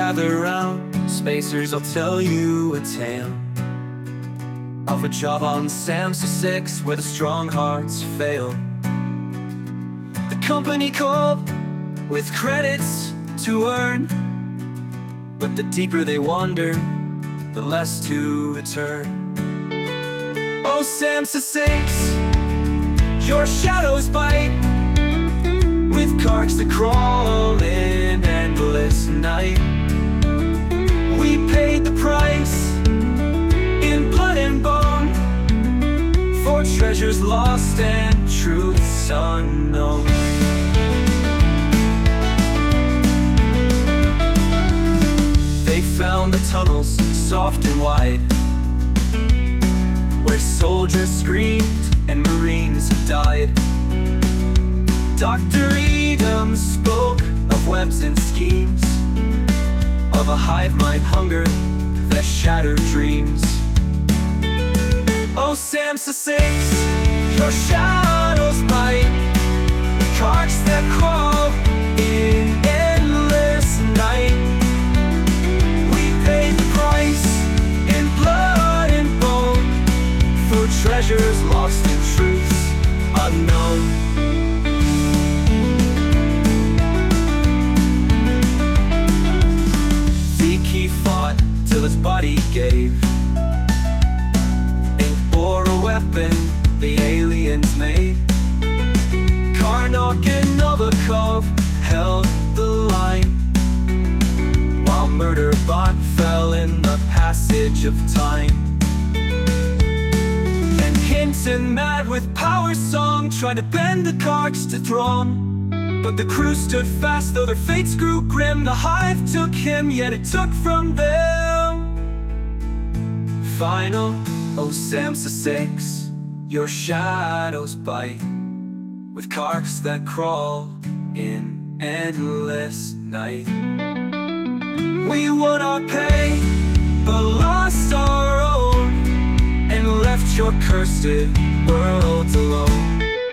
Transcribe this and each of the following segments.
gather round, spacers, I'll tell you a tale of a job on SAMHSA 6 where the strong hearts fail. The company called with credits to earn, but the deeper they wander, the less to return. Oh, SAMHSA 6, your shadows bite, with carts that crawl in endless night. We paid the price in blood and bone for treasures lost and truths unknown. They found the tunnels soft and wide, where soldiers screamed and Marines died. Dr. Edom spoke of webs and schemes, of a hive mind hunger that shattered dreams. Oh, SAMHSA 6, your shadows bite, carts that crawl in endless night. We paid the price in blood and bone for treasures lost and truths unknown. He fought till his body gave, and bore a weapon the aliens made. Karnak and Novikov held the line, while Murderbot fell in the passage of time. And Hinton, mad with Power Song, tried to bend the carts to throne, but the crew stood fast, though their fates grew grim. The hive took him, yet it took from them. Final, oh, SAMHSA 6, your shadows bite, with carts that crawl in endless night. We won our pay, but lost our own, and left your cursed world alone.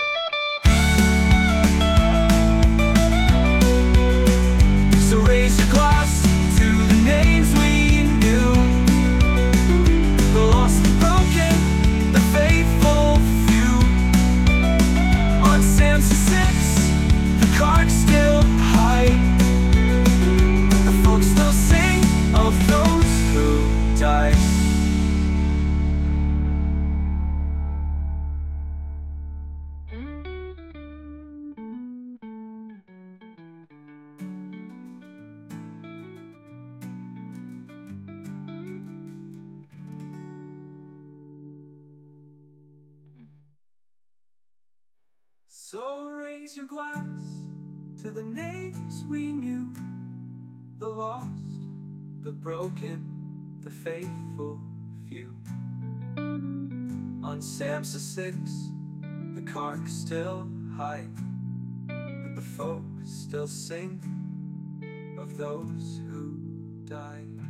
Raise your glass to the names we knew, the lost, the broken, the faithful few. On SAMHSA 6, the carts still hide, the folks still sing of those who died. So raise your glass to the names we knew, the lost, the broken, the faithful few. On SAMHSA 6, the carts still hide, but the folk still sing of those who died.